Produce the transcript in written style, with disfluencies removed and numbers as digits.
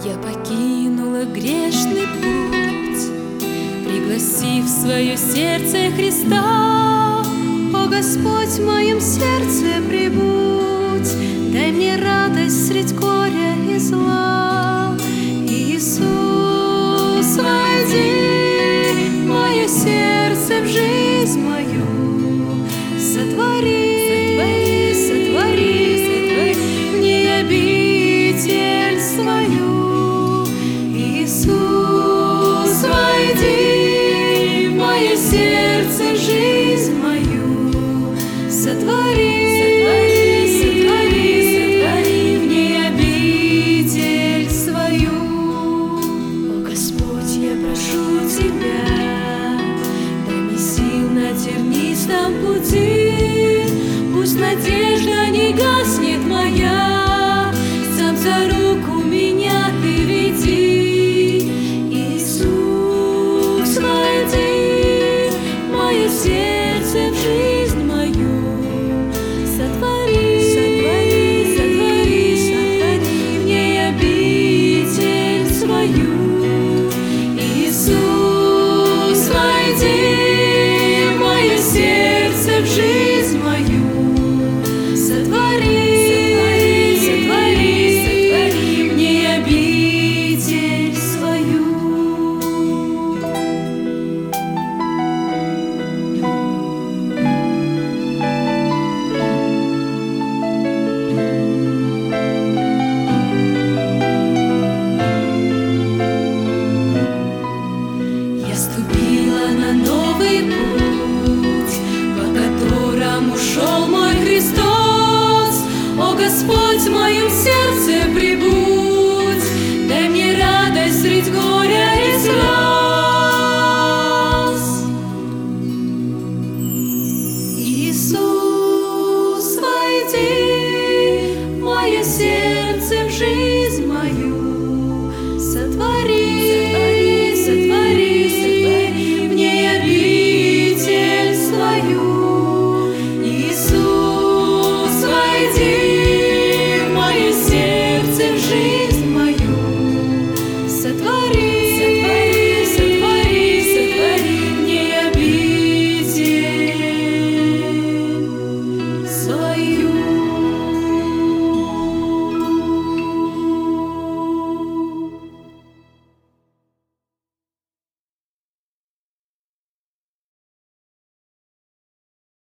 Я покинула грешный путь, пригласив в свое сердце Христа. О Господь, в моем сердце прибудь, дай мне радость средь горя и зла. Иисус, войди в мое сердце, в жизнь мою, сотвори в ней обитель свою. Иисус, войди в мое сердце, в жизнь мою, сотвори в ней обитель свою. О Господь, я прошу Тебя, дай мне сил на тернистом пути, пусть надежда не гаснет моя, сам за руку меня Ты веди. Иисус, войди в мое сердце, в жизнь мою, сотвори в ней обитель свою. Иисус, войди в мое сердце, в жизнь мою, сотвори в ней обитель свою. Я ступила на новый путь, по которому шел мой Христос. О Господь, в моем сердце прибудь, дай мне радость средь горя и слез. Иисус, войди в мое сердце, в жизнь мою,